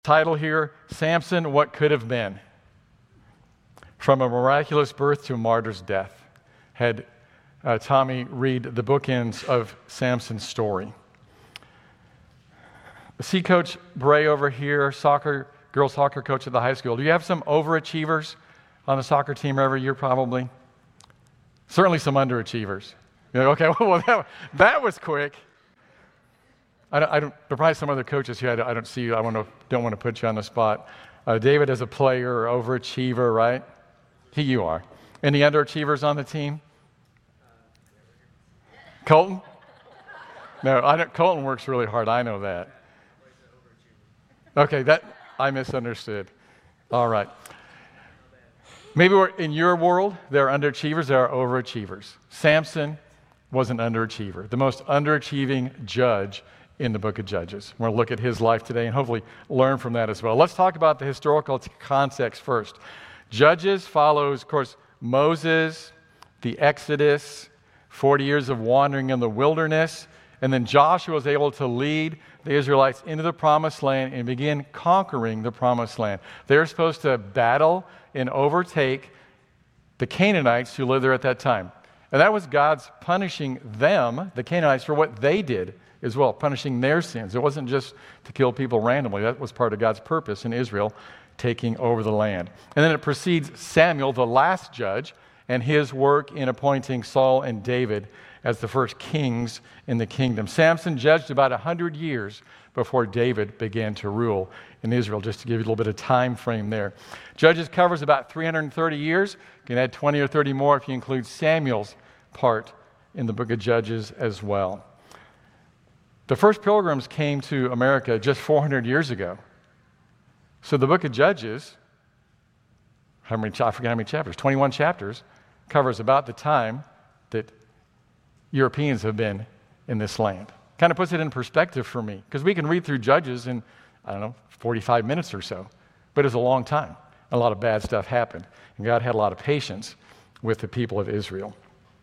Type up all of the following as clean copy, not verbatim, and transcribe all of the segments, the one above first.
Title here, Samson, What Could Have Been. From a miraculous birth to a martyr's death. Had Tommy read the bookends of Samson's story. See Coach Bray over here, girls soccer coach at the high school. Do you have some overachievers on the soccer team every year probably? Certainly some underachievers. You're like, okay, well that was quick. There are probably some other coaches here I don't see you. Don't want to put you on the spot. David as a player or overachiever, right? You are. Any underachievers on the team? Colton? No, Colton works really hard. I know that. Okay, I misunderstood. All right. Maybe in your world, there are underachievers, there are overachievers. Samson was an underachiever, the most underachieving judge in the book of Judges. We're going to look at his life today and hopefully learn from that as well. Let's talk about the historical context first. Judges follows, of course, Moses, the Exodus, 40 years of wandering in the wilderness, and then Joshua was able to lead the Israelites into the promised land and begin conquering the promised land. They're supposed to battle and overtake the Canaanites who lived there at that time. And that was God's punishing them, the Canaanites, for what they did as well, punishing their sins. It wasn't just to kill people randomly. That was part of God's purpose in Israel, taking over the land. And then it precedes Samuel, the last judge, and his work in appointing Saul and David as the first kings in the kingdom. Samson judged about 100 years before David began to rule in Israel, just to give you a little bit of time frame there. Judges covers about 330 years. You can add 20 or 30 more if you include Samuel's part in the book of Judges as well. The first pilgrims came to America just 400 years ago. So the book of Judges, I forget how many chapters, 21 chapters, covers about the time that Europeans have been in this land. Kind of puts it in perspective for me, because we can read through Judges in, 45 minutes or so, but it's a long time. A lot of bad stuff happened, and God had a lot of patience with the people of Israel.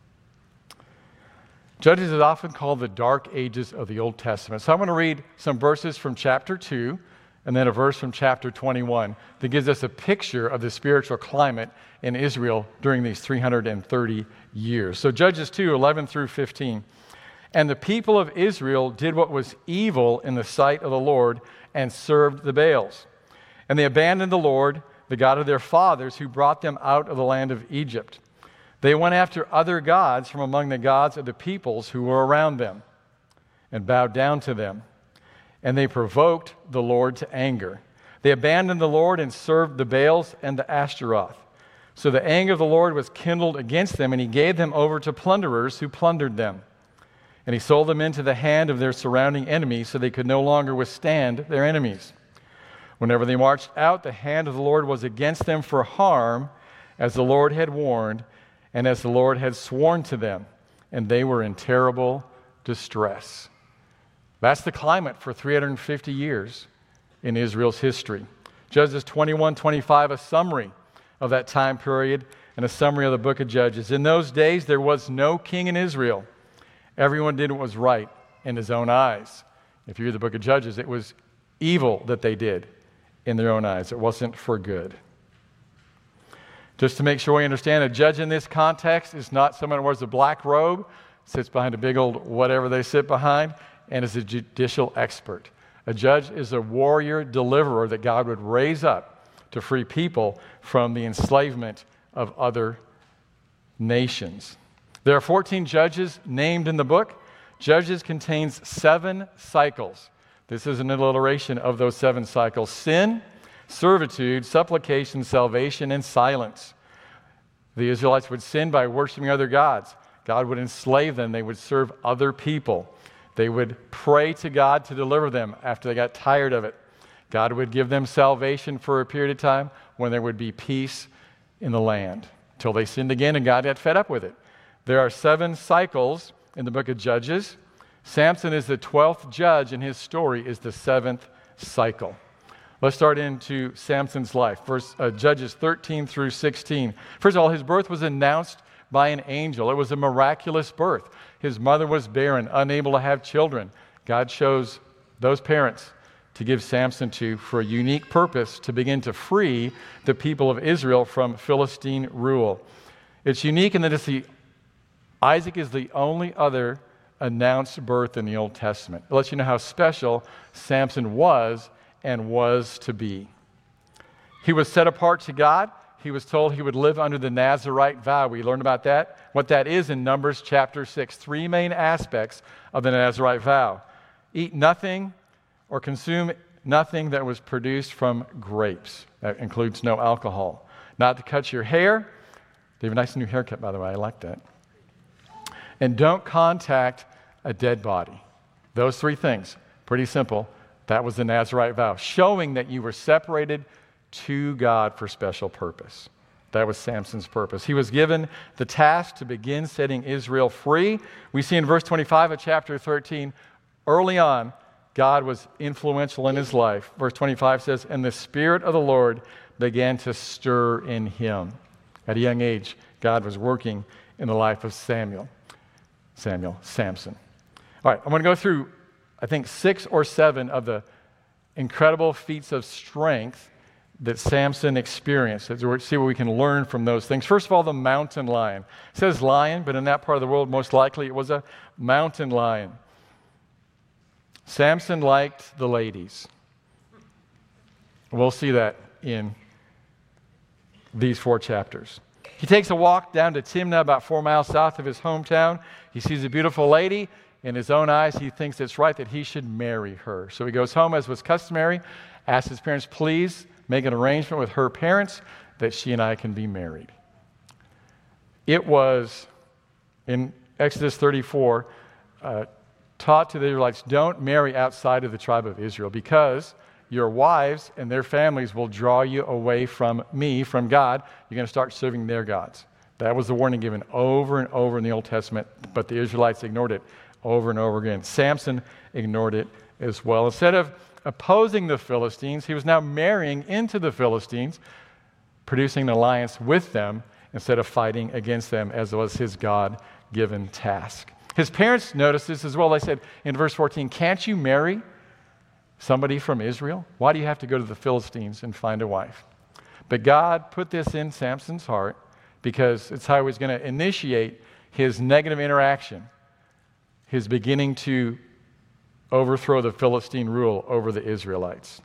Judges is often called the dark ages of the Old Testament. So I'm going to read some verses from chapter 2 and then a verse from chapter 21 that gives us a picture of the spiritual climate in Israel during these 330 years. So Judges 2, 11 through 15. And the people of Israel did what was evil in the sight of the Lord and served the Baals. And they abandoned the Lord, the God of their fathers, who brought them out of the land of Egypt. They went after other gods from among the gods of the peoples who were around them and bowed down to them. And they provoked the Lord to anger. They abandoned the Lord and served the Baals and the Ashtaroth. So the anger of the Lord was kindled against them, and he gave them over to plunderers who plundered them. And he sold them into the hand of their surrounding enemies, so they could no longer withstand their enemies. Whenever they marched out, the hand of the Lord was against them for harm, as the Lord had warned, and as the Lord had sworn to them, and they were in terrible distress. That's the climate for 350 years in Israel's history. Judges 21-25, a summary of that time period and a summary of the book of Judges. In those days, there was no king in Israel. Everyone did what was right in his own eyes. If you read the book of Judges, it was evil that they did in their own eyes. It wasn't for good. Just to make sure we understand, a judge in this context is not someone who wears a black robe, sits behind a big old whatever they sit behind, and is a judicial expert. A judge is a warrior deliverer that God would raise up to free people from the enslavement of other nations. There are 14 judges named in the book. Judges contains 7 cycles. This is an alliteration of those 7 cycles: sin, servitude, supplication, salvation, and silence. The Israelites would sin by worshiping other gods. God would enslave them. They would serve other people. They would pray to God to deliver them after they got tired of it. God would give them salvation for a period of time when there would be peace in the land, until they sinned again and God got fed up with it. There are 7 cycles in the book of Judges. Samson is the 12th judge, and his story is the 7th cycle. Let's start into Samson's life. Judges 13 through 16. First of all, his birth was announced by an angel. It was a miraculous birth. His mother was barren, unable to have children. God chose those parents to give Samson to for a unique purpose to begin to free the people of Israel from Philistine rule. It's unique in that Isaac is the only other announced birth in the Old Testament. It lets you know how special Samson was and was to be. He was set apart to God. He was told he would live under the Nazirite vow. We learned about that, what that is in Numbers chapter 6. 3 main aspects of the Nazirite vow. Eat nothing or consume nothing that was produced from grapes. That includes no alcohol. Not to cut your hair. They have a nice new haircut, by the way. I like that. And don't contact a dead body. Those 3 things. Pretty simple. That was the Nazirite vow, showing that you were separated to God for special purpose. That was Samson's purpose. He was given the task to begin setting Israel free. We see in verse 25 of chapter 13, early on, God was influential in his life. Verse 25 says, and the Spirit of the Lord began to stir in him. At a young age, God was working in the life of Samson. All right, I'm going to go through, I think, 6 or 7 of the incredible feats of strength that Samson experienced. Let's see what we can learn from those things. First of all, the mountain lion. It says lion, but in that part of the world, most likely it was a mountain lion. Samson liked the ladies. We'll see that in these 4 chapters. He takes a walk down to Timnah, about 4 miles south of his hometown. He sees a beautiful lady. In his own eyes, he thinks it's right that he should marry her. So he goes home, as was customary, asks his parents, please make an arrangement with her parents that she and I can be married. It was, in Exodus 34, taught to the Israelites, don't marry outside of the tribe of Israel, because your wives and their families will draw you away from me, from God. You're going to start serving their gods. That was the warning given over and over in the Old Testament, but the Israelites ignored it over and over again. Samson ignored it as well. Instead of opposing the Philistines, he was now marrying into the Philistines, producing an alliance with them instead of fighting against them, as was his God-given task. His parents noticed this as well. They said in verse 14, can't you marry somebody from Israel? Why do you have to go to the Philistines and find a wife? But God put this in Samson's heart because it's how he was going to initiate his negative interaction, his beginning to overthrow the Philistine rule over the Israelites.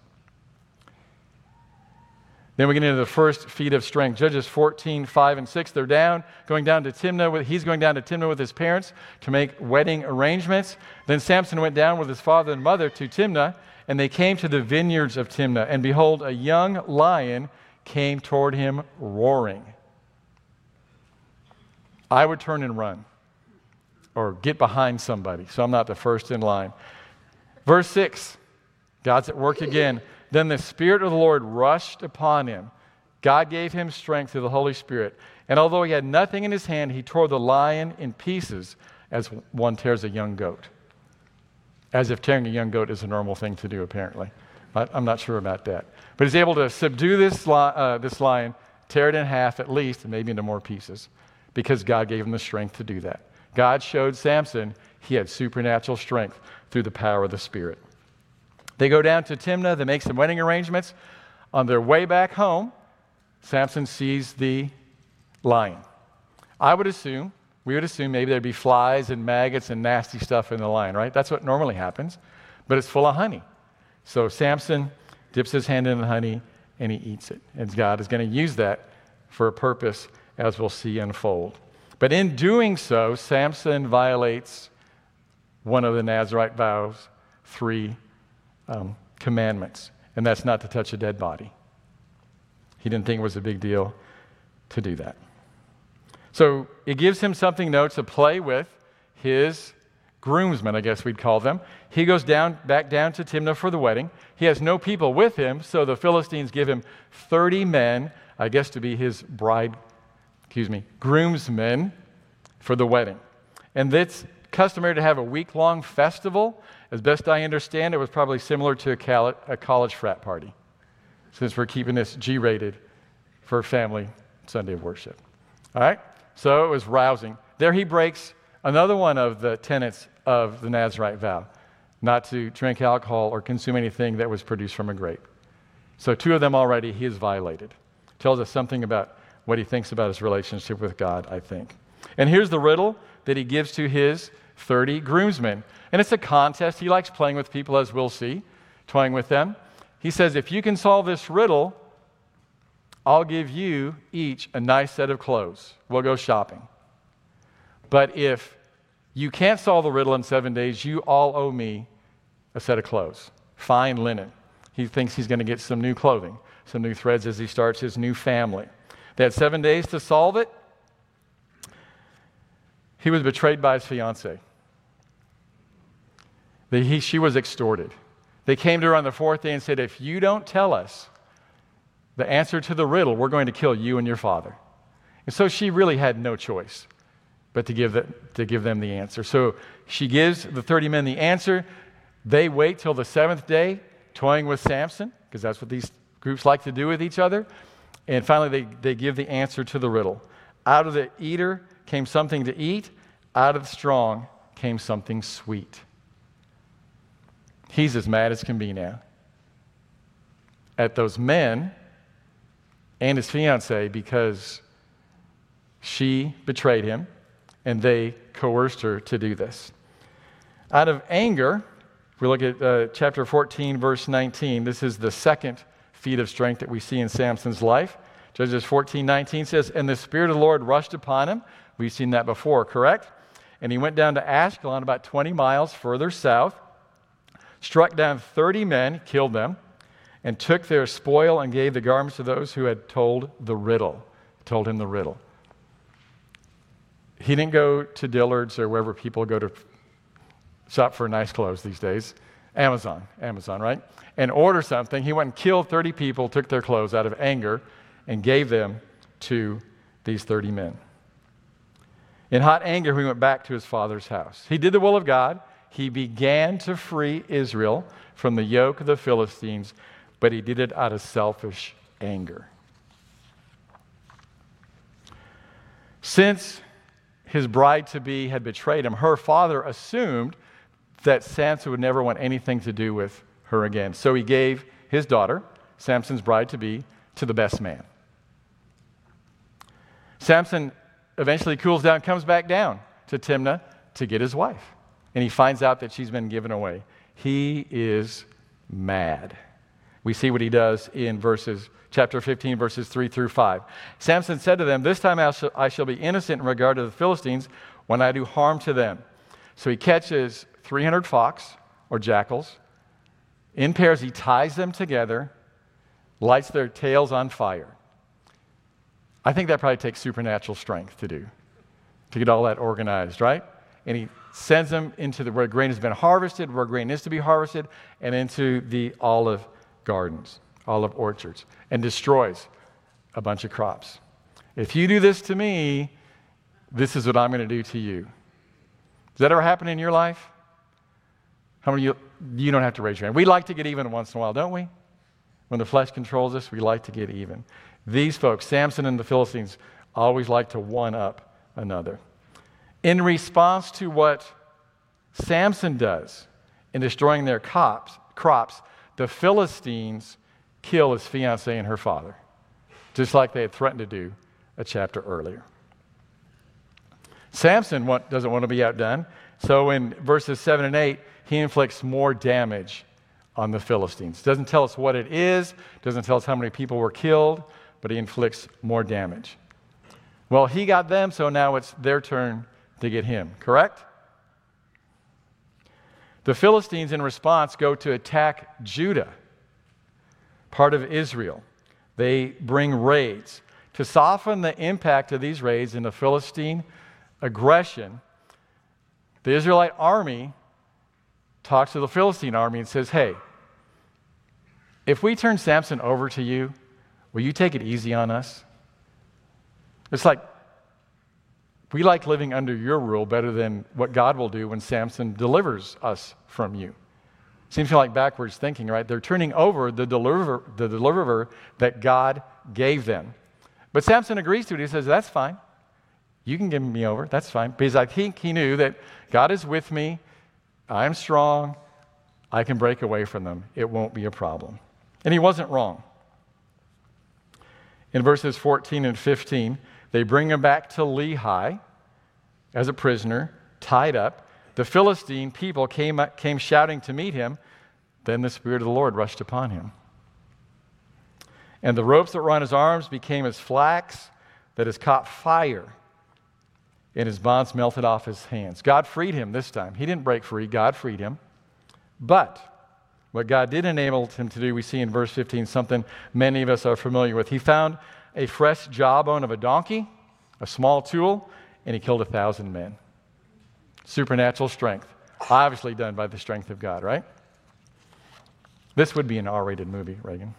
Then we get into the first feat of strength. Judges 14, 5 and 6. They're going down to Timnah. He's going down to Timnah with his parents to make wedding arrangements. Then Samson went down with his father and mother to Timnah, and they came to the vineyards of Timnah. And behold, a young lion came toward him roaring. I would turn and run or get behind somebody, so I'm not the first in line. Verse 6, God's at work again. Then the Spirit of the Lord rushed upon him. God gave him strength through the Holy Spirit. And although he had nothing in his hand, he tore the lion in pieces as one tears a young goat. As if tearing a young goat is a normal thing to do, apparently. I'm not sure about that. But he's able to subdue this lion, tear it in half at least, and maybe into more pieces, because God gave him the strength to do that. God showed Samson he had supernatural strength through the power of the Spirit. They go down to Timnah. They make some wedding arrangements. On their way back home, Samson sees the lion. We would assume maybe there'd be flies and maggots and nasty stuff in the lion, right? That's what normally happens. But it's full of honey. So Samson dips his hand in the honey and he eats it. And God is going to use that for a purpose, as we'll see unfold. But in doing so, Samson violates one of the Nazirite vows, 3 commandments, and that's not to touch a dead body. He didn't think it was a big deal to do that. So it gives him something, though, to play with his groomsmen, I guess we'd call them. He goes back down to Timnah for the wedding. He has no people with him, so the Philistines give him 30 men, I guess to be his groomsmen for the wedding. And it's customary to have a week-long festival. As best I understand, it was probably similar to a college frat party, since we're keeping this G-rated for family Sunday of worship. All right? So it was rousing. There he breaks another one of the tenets of the Nazirite vow. not to drink alcohol or consume anything that was produced from a grape. So 2 of them already he has violated. Tells us something about what he thinks about his relationship with God, I think. And here's the riddle that he gives to his 30 groomsmen. And it's a contest. He likes playing with people, as we'll see, toying with them. He says, if you can solve this riddle, I'll give you each a nice set of clothes. We'll go shopping. But if you can't solve the riddle in 7 days, you all owe me a set of clothes, fine linen. He thinks he's going to get some new clothing, some new threads as he starts his new family. They had 7 days to solve it. He was betrayed by his fiancée. She was extorted. They came to her on the 4th day and said, if you don't tell us the answer to the riddle, we're going to kill you and your father. And so she really had no choice but to give them the answer. So she gives the 30 men the answer. They wait till the 7th day, toying with Samson, because that's what these groups like to do with each other. And finally, they give the answer to the riddle. Out of the eater came something to eat. Out of the strong came something sweet. He's as mad as can be now at those men and his fiancée because she betrayed him and they coerced her to do this. Out of anger, if we look at chapter 14, verse 19, this is the second feat of strength that we see in Samson's life. Judges 14:19 says, and the Spirit of the Lord rushed upon him. We've seen that before, correct? And he went down to Ashkelon, about 20 miles further south, struck down 30 men, killed them, and took their spoil and gave the garments to those who had told him the riddle. He didn't go to Dillard's or wherever people go to shop for nice clothes these days. Amazon, right? And order something. He went and killed 30 people, took their clothes out of anger, and gave them to these 30 men. In hot anger, he went back to his father's house. He did the will of God. He began to free Israel from the yoke of the Philistines, but he did it out of selfish anger. Since his bride-to-be had betrayed him, her father assumed that Samson would never want anything to do with her again. So he gave his daughter, Samson's bride-to-be, to the best man. Samson eventually cools down, comes back down to Timnah to get his wife. And he finds out that she's been given away. He is mad. We see what he does in chapter 15, verses 3 through 5. Samson said to them, this time I shall be innocent in regard to the Philistines when I do harm to them. So he catches 300 fox or jackals. In pairs, he ties them together, lights their tails on fire. I think that probably takes supernatural strength to do, to get all that organized, right? And he sends them into where grain has been harvested, where grain is to be harvested, and into the olive gardens, olive orchards, and destroys a bunch of crops. If you do this to me, this is what I'm going to do to you. Does that ever happen in your life? How many of you don't have to raise your hand? We like to get even once in a while, don't we? When the flesh controls us, we like to get even. These folks, Samson and the Philistines, always like to one-up another. In response to what Samson does in destroying their crops, the Philistines kill his fiancée and her father, just like they had threatened to do a chapter earlier. Samson doesn't want to be outdone, so in verses 7 and 8, he inflicts more damage on the Philistines. Doesn't tell us what it is, doesn't tell us how many people were killed, but he inflicts more damage. Well, he got them, so now it's their turn to get him, correct? The Philistines, in response, go to attack Judah, part of Israel. They bring raids. To soften the impact of these raids and the Philistine aggression, the Israelite army talks to the Philistine army and says, hey, if we turn Samson over to you, will you take it easy on us? It's like, we like living under your rule better than what God will do when Samson delivers us from you. Seems like backwards thinking, right? They're turning over the deliverer that God gave them. But Samson agrees to it. He says, that's fine. You can give me over. That's fine. Because I think he knew that God is with me. I'm strong. I can break away from them. It won't be a problem. And he wasn't wrong. In verses 14 and 15, they bring him back to Lehi as a prisoner, tied up. The Philistine people came shouting to meet him. Then the Spirit of the Lord rushed upon him. And the ropes that were on his arms became as flax that has caught fire, and his bonds melted off his hands. God freed him this time. He didn't break free. God freed him. But what God did enable him to do, we see in verse 15, something many of us are familiar with. He found a fresh jawbone of a donkey, a small tool, and he killed 1,000 men. Supernatural strength, obviously done by the strength of God, right? This would be an R-rated movie, Reagan.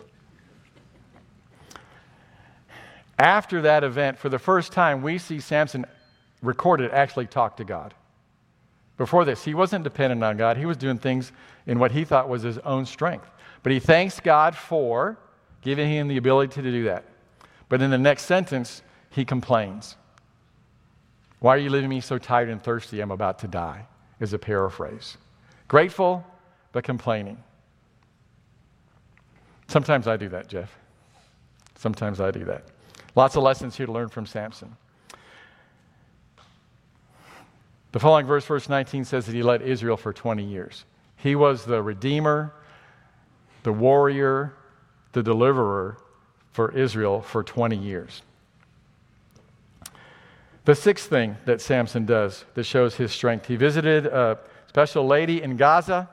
After that event, for the first time, we see Samson recorded actually talk to God. Before this, he wasn't dependent on God. He was doing things in what he thought was his own strength. But he thanks God for giving him the ability to do that. But in the next sentence, he complains. Why are you leaving me so tired and thirsty? I'm about to die, is a paraphrase. Grateful, but complaining. Sometimes I do that, Jeff. Sometimes I do that. Lots of lessons here to learn from Samson. The following verse, verse 19, says that he led Israel for 20 years. He was the redeemer, the warrior, the deliverer for Israel for 20 years. The sixth thing that Samson does that shows his strength, he visited a special lady in Gaza,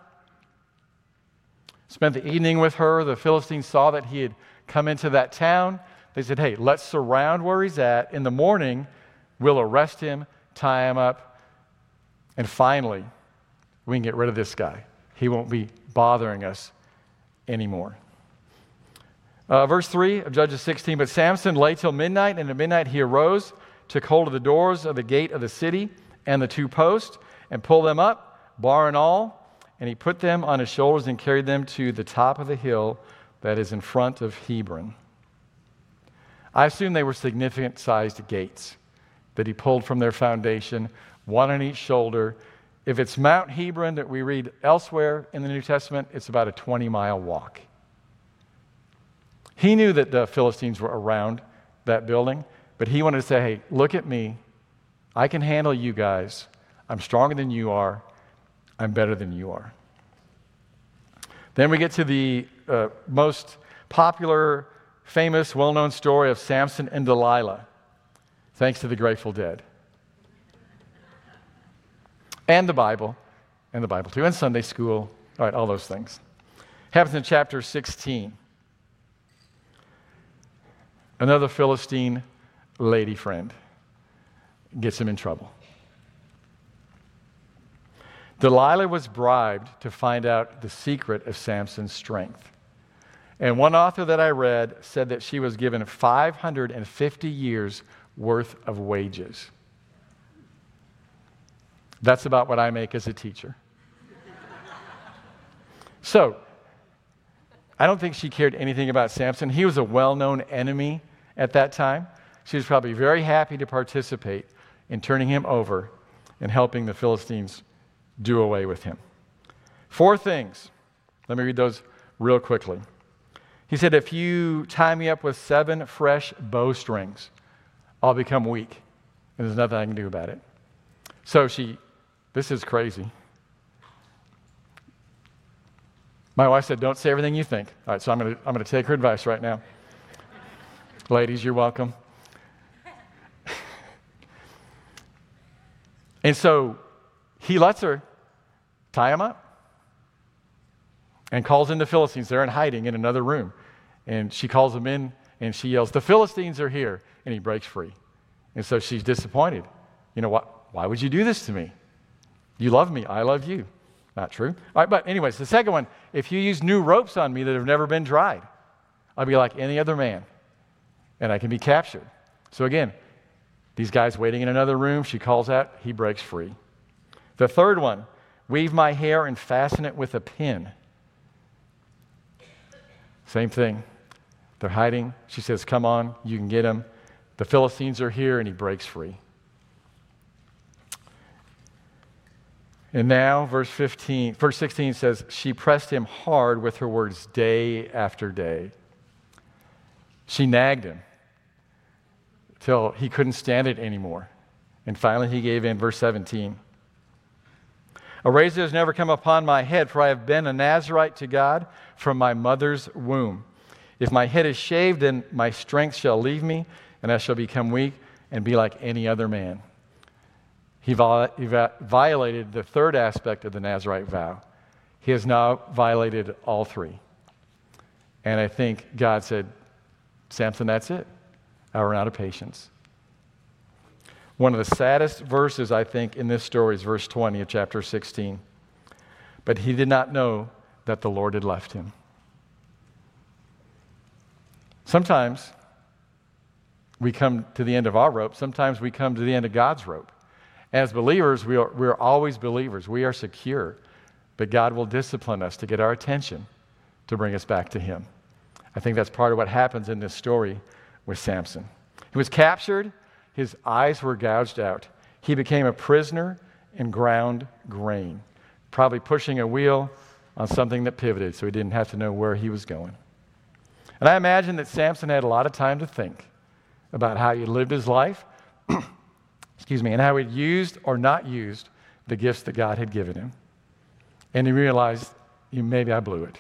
spent the evening with her. The Philistines saw that he had come into that town. They said, hey, let's surround where he's at. In the morning, we'll arrest him, tie him up, and finally, we can get rid of this guy. He won't be bothering us anymore. Verse 3 of Judges 16, but Samson lay till midnight, and at midnight he arose, took hold of the doors of the gate of the city and the two posts, and pulled them up, bar and all, and he put them on his shoulders and carried them to the top of the hill that is in front of Hebron. I assume they were significant-sized gates that he pulled from their foundation, one on each shoulder. If it's Mount Hebron that we read elsewhere in the New Testament, it's about a 20-mile walk. He knew that the Philistines were around that building, but he wanted to say, hey, look at me. I can handle you guys. I'm stronger than you are. I'm better than you are. Then we get to the most popular, famous, well-known story of Samson and Delilah, thanks to the Grateful Dead. And the Bible too, and Sunday school, all right, all those things. Happens in chapter 16. Another Philistine lady friend gets him in trouble. Delilah was bribed to find out the secret of Samson's strength. And one author that I read said that she was given 550 years worth of wages. That's about what I make as a teacher. So, I don't think she cared anything about Samson. He was a well-known enemy at that time. She was probably very happy to participate in turning him over and helping the Philistines do away with him. 4 things. Let me read those real quickly. He said, if you tie me up with 7 fresh bowstrings, I'll become weak, and there's nothing I can do about it. So this is crazy. My wife said, don't say everything you think. All right, so I'm going to take her advice right now. Ladies, you're welcome. And so he lets her tie him up and calls in the Philistines. They're in hiding in another room. And she calls them in and she yells, the Philistines are here. And he breaks free. And so she's disappointed. You know what? Why would you do this to me? You love me. I love you. Not true. All right, but anyways, the second one, if you use new ropes on me that have never been tried, I'll be like any other man and I can be captured. So again, these guys waiting in another room, she calls out, he breaks free. The third one, weave my hair and fasten it with a pin. Same thing. They're hiding. She says, come on, you can get him. The Philistines are here, and he breaks free. And now, verse 16 says, she pressed him hard with her words day after day. She nagged him till he couldn't stand it anymore. And finally he gave in, verse 17. A razor has never come upon my head, for I have been a Nazirite to God from my mother's womb. If my head is shaved, then my strength shall leave me, and I shall become weak and be like any other man. He violated the third aspect of the Nazirite vow. He has now violated all three. And I think God said, Samson, that's it. I run out of patience. One of the saddest verses, I think, in this story is verse 20 of chapter 16. But he did not know that the Lord had left him. Sometimes we come to the end of our rope. Sometimes we come to the end of God's rope. As believers, we're always believers. We are secure. But God will discipline us to get our attention, to bring us back to him. I think that's part of what happens in this story with Samson. He was captured. His eyes were gouged out. He became a prisoner in ground grain, probably pushing a wheel on something that pivoted so he didn't have to know where he was going. And I imagine that Samson had a lot of time to think about how he lived his life, and how he'd used or not used the gifts that God had given him. And he realized, maybe I blew it.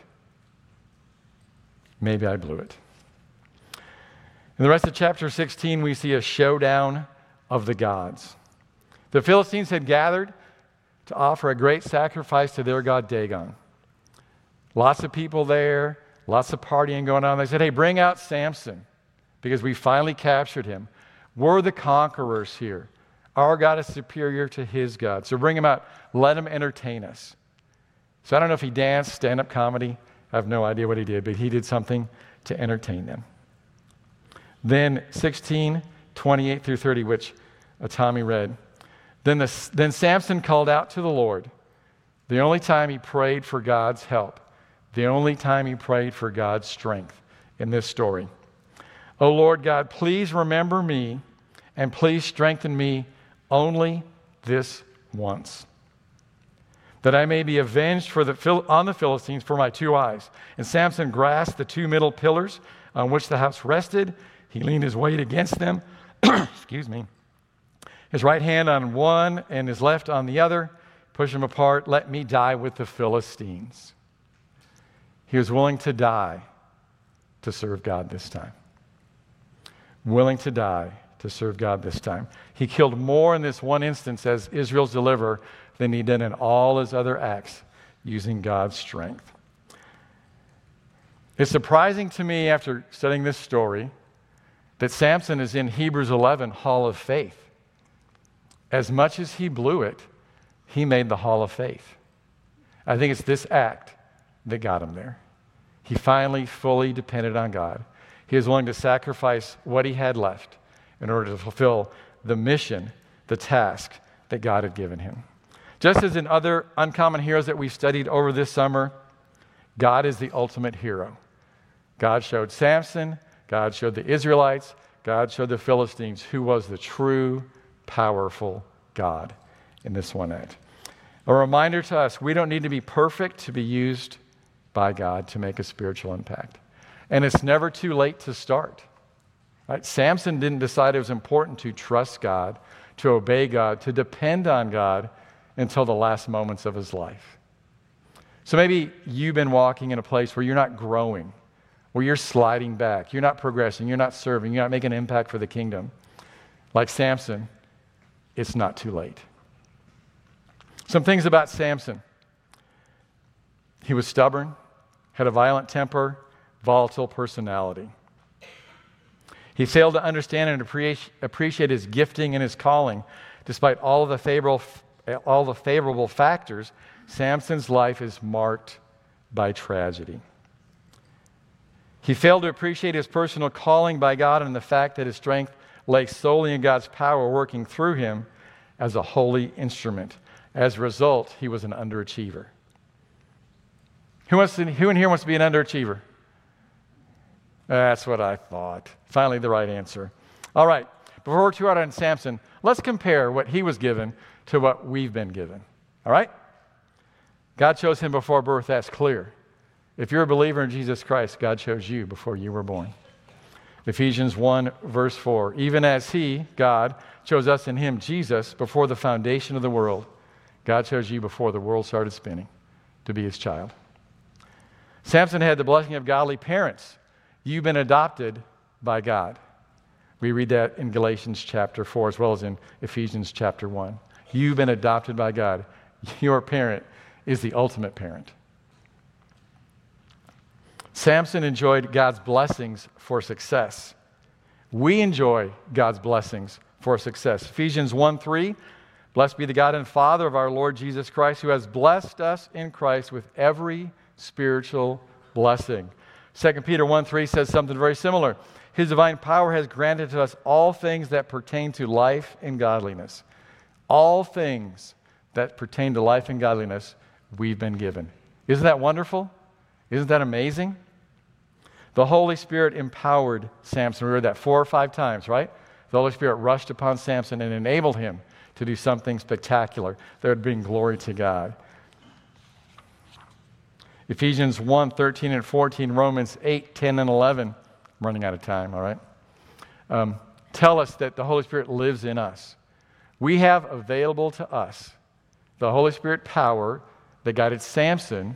Maybe I blew it. In the rest of chapter 16, we see a showdown of the gods. The Philistines had gathered to offer a great sacrifice to their god Dagon. Lots of people there, lots of partying going on. They said, hey, bring out Samson, because we finally captured him. We're the conquerors here. Our God is superior to his God. So bring him out. Let him entertain us. So I don't know if he danced, stand-up comedy. I have no idea what he did, but he did something to entertain them. Then 16, 28 through 30, which Tommy read. Then Samson called out to the Lord. The only time he prayed for God's help. The only time he prayed for God's strength in this story. Oh Lord God, please remember me and please strengthen me only this once, that I may be avenged on the Philistines for my 2 eyes. And Samson grasped the 2 middle pillars on which the house rested. He leaned his weight against them. His right hand on one and his left on the other. Push them apart. Let me die with the Philistines. He was willing to die to serve God this time. Willing to die to serve God this time. He killed more in this one instance as Israel's deliverer than he did in all his other acts using God's strength. It's surprising to me after studying this story that Samson is in Hebrews 11 Hall of Faith. As much as he blew it, he made the Hall of Faith. I think it's this act that got him there. He finally fully depended on God. He was willing to sacrifice what he had left in order to fulfill the mission, the task that God had given him. Just as in other uncommon heroes that we studied over this summer, God is the ultimate hero. God showed Samson, God showed the Israelites, God showed the Philistines who was the true, powerful God in this one act. A reminder to us, we don't need to be perfect to be used by God to make a spiritual impact. And it's never too late to start. Right? Samson didn't decide it was important to trust God, to obey God, to depend on God until the last moments of his life. So maybe you've been walking in a place where you're not growing, where you're sliding back, you're not progressing, you're not serving, you're not making an impact for the kingdom. Like Samson, it's not too late. Some things about Samson. He was stubborn, had a violent temper, volatile personality. He failed to understand and appreciate his gifting and his calling. Despite all the favorable factors, Samson's life is marked by tragedy. He failed to appreciate his personal calling by God and the fact that his strength lay solely in God's power working through him as a holy instrument. As a result, he was an underachiever. Who in here wants to be an underachiever? That's what I thought. Finally, the right answer. All right, before we're too hard on Samson, let's compare what he was given to what we've been given. All right? God chose him before birth. That's clear. If you're a believer in Jesus Christ, God chose you before you were born. Ephesians 1, verse 4. Even as he, God, chose us in him, Jesus, before the foundation of the world. God chose you before the world started spinning to be his child. Samson had the blessing of godly parents. You've been adopted by God. We read that in Galatians chapter 4 as well as in Ephesians chapter 1. You've been adopted by God. Your parent is the ultimate parent. Samson enjoyed God's blessings for success. We enjoy God's blessings for success. Ephesians 1:3, blessed be the God and Father of our Lord Jesus Christ, who has blessed us in Christ with every spiritual blessing. 2 Peter 1:3 says something very similar. His divine power has granted to us all things that pertain to life and godliness. All things that pertain to life and godliness we've been given. Isn't that wonderful? Isn't that amazing? The Holy Spirit empowered Samson. We read that 4 or 5 times, right? The Holy Spirit rushed upon Samson and enabled him to do something spectacular that would bring glory to God. Ephesians 1, 13 and 14, Romans 8, 10 and 11. I'm running out of time, all right? Tell us that the Holy Spirit lives in us. We have available to us the Holy Spirit power that guided Samson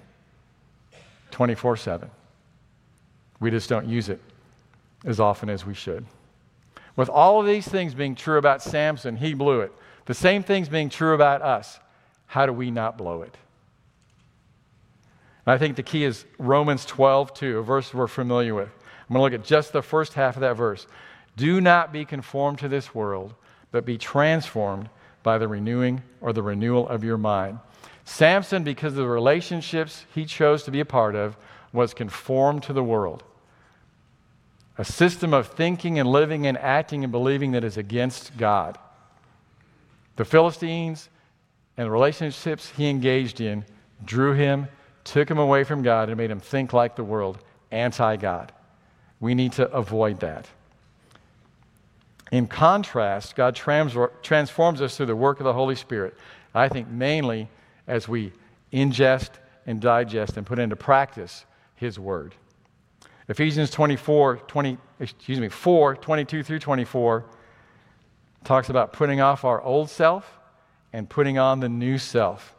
24/7. We just don't use it as often as we should. With all of these things being true about Samson, he blew it. The same things being true about us, how do we not blow it? And I think the key is Romans 12:2, a verse we're familiar with. I'm going to look at just the first half of that verse. Do not be conformed to this world, but be transformed by the renewal of your mind. Samson, because of the relationships he chose to be a part of, was conformed to the world. A system of thinking and living and acting and believing that is against God. The Philistines and the relationships he engaged in drew him, took him away from God, and made him think like the world, anti-God. We need to avoid that. In contrast, God transforms us through the work of the Holy Spirit. I think mainly as we ingest and digest and put into practice his word. Ephesians 4, 22 through 24 talks about putting off our old self and putting on the new self.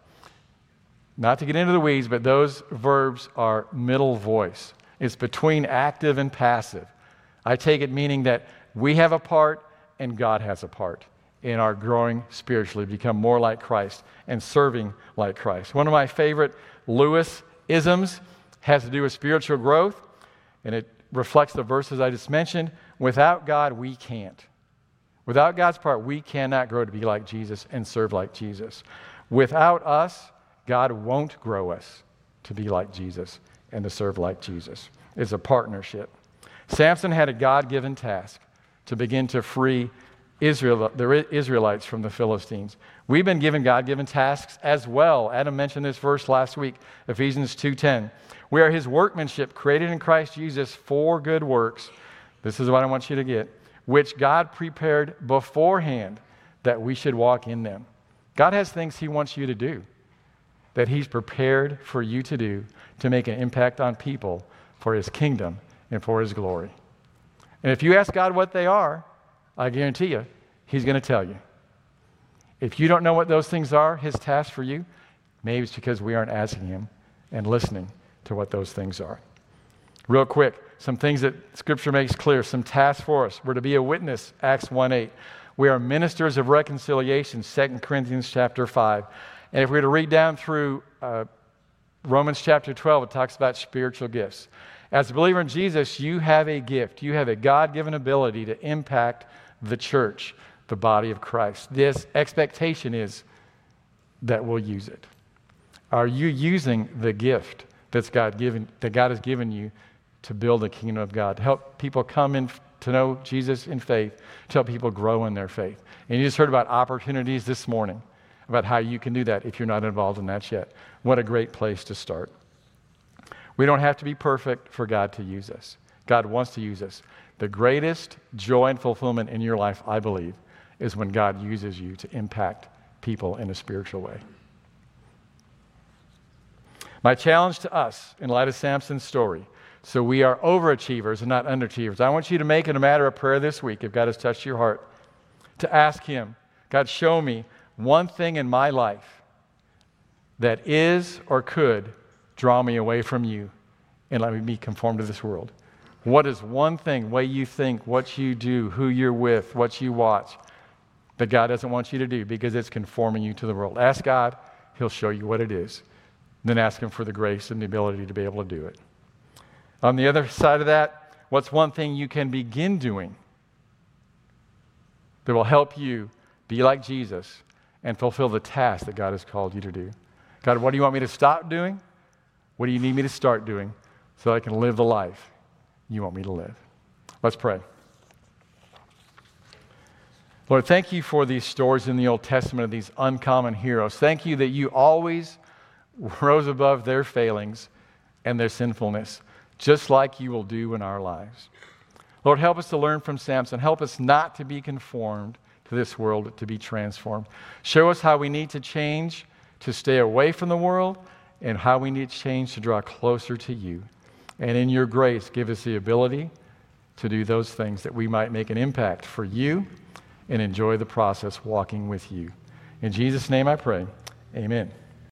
Not to get into the weeds, but those verbs are middle voice. It's between active and passive. I take it meaning that we have a part and God has a part in our growing spiritually, become more like Christ and serving like Christ. One of my favorite Lewis-isms has to do with spiritual growth, and it reflects the verses I just mentioned. Without God, we can't. Without God's part, we cannot grow to be like Jesus and serve like Jesus. Without us, God won't grow us to be like Jesus and to serve like Jesus. It's a partnership. Samson had a God-given task to begin to free the Israelites from the Philistines. We've been given God-given tasks as well. Adam mentioned this verse last week, Ephesians 2:10. We are his workmanship, created in Christ Jesus for good works. This is what I want you to get, which God prepared beforehand that we should walk in them. God has things he wants you to do that he's prepared for you to do to make an impact on people for his kingdom and for his glory. And if you ask God what they are, I guarantee you, he's going to tell you. If you don't know what those things are, his task for you, maybe it's because we aren't asking him and listening to what those things are. Real quick, some things that Scripture makes clear, some tasks for us. We're to be a witness, Acts 1:8. We are ministers of reconciliation, 2 Corinthians chapter 5. And if we were to read down through Romans chapter 12, it talks about spiritual gifts. As a believer in Jesus, you have a gift. You have a God-given ability to impact the church, the body of Christ. This expectation is that we'll use it. Are you using the gift that God has given you to build the kingdom of God, to help people come in to know Jesus in faith, to help people grow in their faith? And you just heard about opportunities this morning, about how you can do that if you're not involved in that yet. What a great place to start. We don't have to be perfect for God to use us. God wants to use us. The greatest joy and fulfillment in your life, I believe, is when God uses you to impact people in a spiritual way. My challenge to us, in light of Samson's story, so we are overachievers and not underachievers. I want you to make it a matter of prayer this week, if God has touched your heart, to ask Him, God, show me one thing in my life that is or could draw me away from you and let me be conformed to this world. What is one thing, way you think, what you do, who you're with, what you watch, that God doesn't want you to do because it's conforming you to the world? Ask God, He'll show you what it is. Then ask Him for the grace and the ability to be able to do it. On the other side of that, what's one thing you can begin doing that will help you be like Jesus and fulfill the task that God has called you to do? God, what do you want me to stop doing? What do you need me to start doing so I can live the life you want me to live? Let's pray. Lord, thank you for these stories in the Old Testament of these uncommon heroes. Thank you that you always rose above their failings and their sinfulness, just like you will do in our lives. Lord, help us to learn from Samson. Help us not to be conformed to this world, to be transformed. Show us how we need to change to stay away from the world and how we need to change to draw closer to you. And in your grace, give us the ability to do those things that we might make an impact for you and enjoy the process walking with you. In Jesus' name I pray, amen.